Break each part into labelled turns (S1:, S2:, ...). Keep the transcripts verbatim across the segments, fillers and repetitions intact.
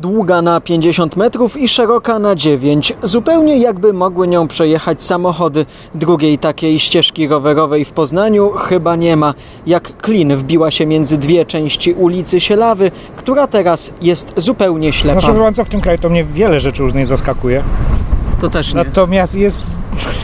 S1: Długa na pięćdziesiąt metrów i szeroka na dziewięć. Zupełnie jakby mogły nią przejechać samochody. Drugiej takiej ścieżki rowerowej w Poznaniu chyba nie ma. Jak klin wbiła się między dwie części ulicy Sielawy, która teraz jest zupełnie ślepa.
S2: Proszę mówiąc, w tym kraju to mnie wiele rzeczy różnych zaskakuje.
S1: To też nie.
S2: Natomiast jest,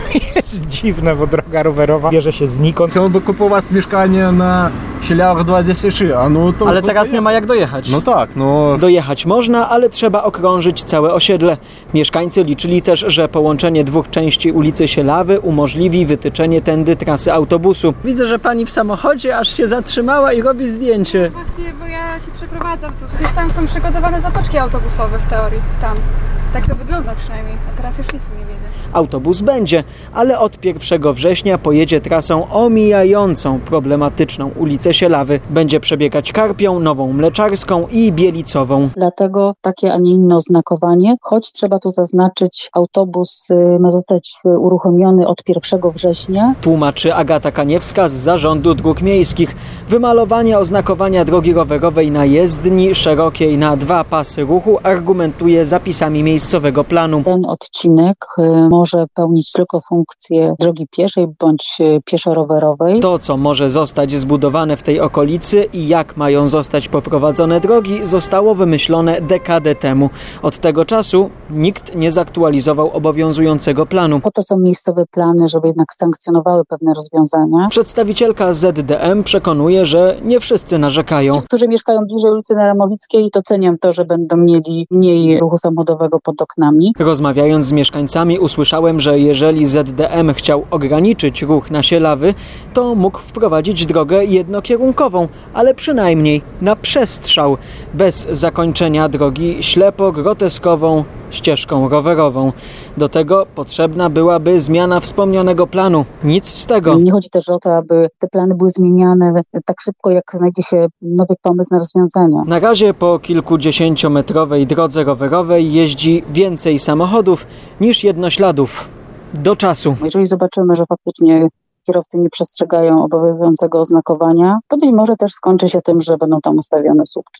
S2: jest dziwne, bo droga rowerowa bierze się znikąd.
S3: Chciałby kupować mieszkanie na Sielawach dwadzieścia trzy, a no to...
S1: Ale teraz nie ma jak dojechać.
S3: No tak, no...
S1: Dojechać można, ale trzeba okrążyć całe osiedle. Mieszkańcy liczyli też, że połączenie dwóch części ulicy Sielawy umożliwi wytyczenie tędy trasy autobusu. Widzę, że pani w samochodzie aż się zatrzymała i robi zdjęcie.
S4: No właśnie, bo ja się przeprowadzam tu. Przecież tam są przygotowane zatoczki autobusowe w teorii. Tam. Tak to wygląda przynajmniej, a teraz już nic nie wiedzie.
S1: Autobus będzie, ale od pierwszego września pojedzie trasą omijającą problematyczną ulicę Sielawy. Będzie przebiegać Karpią, Nową Mleczarską i Bielicową.
S5: Dlatego takie, a nie inne oznakowanie, choć trzeba tu zaznaczyć, autobus ma zostać uruchomiony od pierwszego września.
S1: Tłumaczy Agata Kaniewska z Zarządu Dróg Miejskich. Wymalowanie oznakowania drogi rowerowej na jezdni szerokiej na dwa pasy ruchu argumentuje zapisami miejscowego planu.
S5: Ten odcinek może pełnić tylko funkcję drogi pieszej bądź pieszo-rowerowej.
S1: To, co może zostać zbudowane w tej okolicy i jak mają zostać poprowadzone drogi, zostało wymyślone dekadę temu. Od tego czasu nikt nie zaktualizował obowiązującego planu.
S5: Po to są miejscowe plany, żeby jednak sankcjonowały pewne rozwiązania.
S1: Przedstawicielka Z D M przekonuje, że nie wszyscy narzekają.
S5: Ci, którzy mieszkają bliżej ulicy Naramowickiej, doceniam to, że będą mieli mniej ruchu samochodowego pod oknami.
S1: Rozmawiając z mieszkańcami usłyszałem, że jeżeli Z D M chciał ograniczyć ruch na Sielawy, to mógł wprowadzić drogę jednokierunkową, ale przynajmniej na przestrzał, bez zakończenia drogi ślepo-groteskową ścieżką rowerową. Do tego potrzebna byłaby zmiana wspomnianego planu. Nic z tego.
S5: Nie chodzi też o to, aby te plany były zmieniane tak szybko, jak znajdzie się nowy pomysł na rozwiązania.
S1: Na razie po kilkudziesięciometrowej drodze rowerowej jeździ więcej samochodów niż jednośladów. Do czasu.
S5: Jeżeli zobaczymy, że faktycznie kierowcy nie przestrzegają obowiązującego oznakowania, to być może też skończy się tym, że będą tam ustawione słupki.